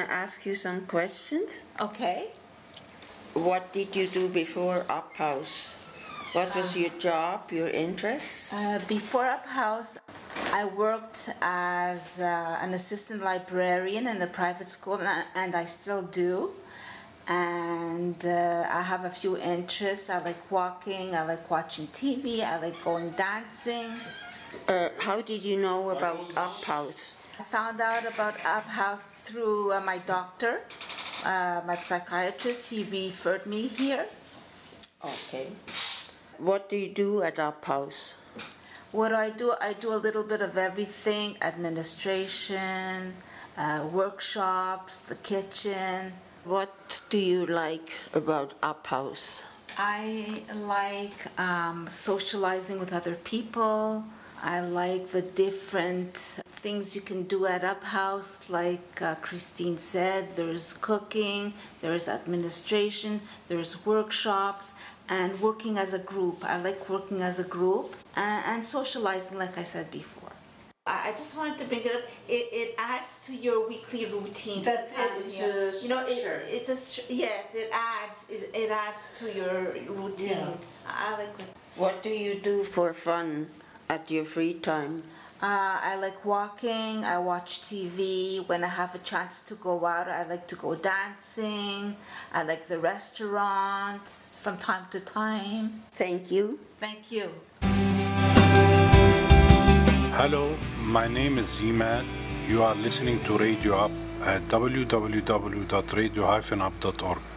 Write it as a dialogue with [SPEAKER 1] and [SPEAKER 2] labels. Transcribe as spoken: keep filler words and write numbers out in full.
[SPEAKER 1] to ask you some questions.
[SPEAKER 2] Okay.
[SPEAKER 1] What did you do before Up House? What was
[SPEAKER 2] Uh,
[SPEAKER 1] your job, your interests?
[SPEAKER 2] Uh, before Up House, I worked as uh, an assistant librarian in a private school, and I, and I still do. And uh, I have a few interests. I like walking, I like watching T V, I like going dancing.
[SPEAKER 1] Uh, how did you know about Up House?
[SPEAKER 2] I found out about Up House through uh, my doctor, uh, my psychiatrist. He referred me here.
[SPEAKER 1] Okay. What do you do at Up House?
[SPEAKER 2] What do I do? I do a little bit of everything: administration, uh, workshops, the kitchen.
[SPEAKER 1] What do you like about Up House?
[SPEAKER 2] I like um, socializing with other people. I like the different things you can do at Up House. Like uh, Christine said, there's cooking, there's administration, there's workshops, and working as a group. I like working as a group and, and socializing, like I said before. I just wanted to bring it up. It, it adds to your weekly routine.
[SPEAKER 3] That's it. It's a
[SPEAKER 2] you know, it,
[SPEAKER 3] structure.
[SPEAKER 2] it's a stru- yes. It adds. It, it adds to your routine.
[SPEAKER 3] Yeah.
[SPEAKER 2] I like it.
[SPEAKER 1] What do you do for fun at your free time?
[SPEAKER 2] Uh, I like walking. I watch T V. When I have a chance to go out, I like to go dancing. I like the restaurants from time to time.
[SPEAKER 1] Thank you.
[SPEAKER 2] Thank you.
[SPEAKER 4] Hello, my name is Imad. You are listening to Radio Up at w w w dot radio dash up dot org.